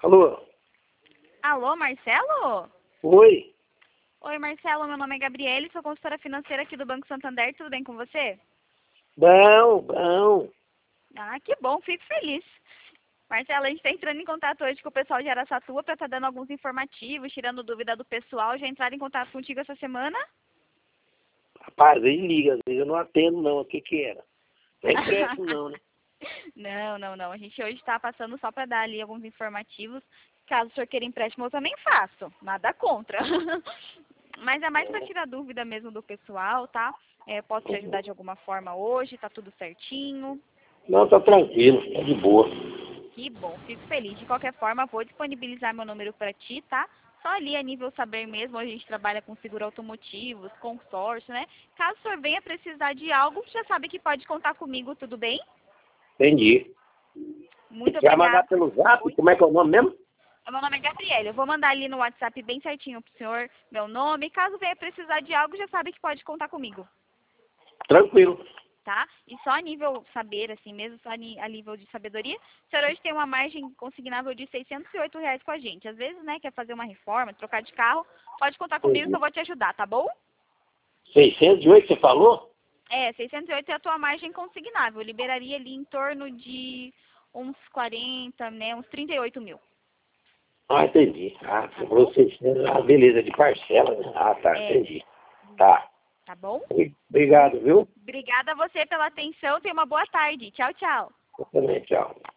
Alô? Alô, Marcelo? Oi? Oi, Marcelo, meu nome é Gabriele, sou consultora financeira aqui do Banco Santander, tudo bem com você? Bom. Ah, que bom, fico feliz. Marcelo, a gente está entrando em contato hoje com o pessoal de Araçatuba para estar dando alguns informativos, tirando dúvida do pessoal. Já entraram em contato contigo essa semana? Rapaz, aí liga, às vezes eu não atendo não, o que que era? Não é empréstimo não, né? Não. A gente hoje está passando só para dar ali alguns informativos. Caso o senhor queira empréstimo, eu também faço. Nada contra. Mas é mais para tirar dúvida mesmo do pessoal, tá? Posso te ajudar de alguma forma hoje? Tá tudo certinho? Não, tá tranquilo, tá de boa. Que bom, fico feliz. De qualquer forma, vou disponibilizar meu número para ti, tá? Só ali a nível saber mesmo, a gente trabalha com seguro automotivos, consórcio, né? Caso o senhor venha precisar de algo, já sabe que pode contar comigo, tudo bem? Entendi. Muito Você vai mandar obrigada. pelo zap? Oi? Como é que é o nome mesmo? Meu nome é Gabriela. Eu vou mandar ali no WhatsApp bem certinho pro senhor meu nome. Caso venha precisar de algo, já sabe que pode contar comigo, Tranquilo. tá? E só a nível saber, assim mesmo, só a nível de sabedoria, o senhor hoje tem uma margem consignável de R$ 608 com a gente. Às vezes, né, quer fazer uma reforma, trocar de carro, pode contar comigo que Entendi. eu vou te ajudar, tá bom? 608 você falou? 608 é a tua margem consignável. Eu liberaria ali em torno de uns 40, né, uns 38 mil, Ah, entendi. Ah, tá você falou bom? 600. Ah, beleza, de parcela, né? Ah, tá, É, entendi. Tá. tá bom? Obrigado, viu? Obrigada a você pela atenção. Tenha uma boa tarde. Tchau, tchau. Eu também, tchau.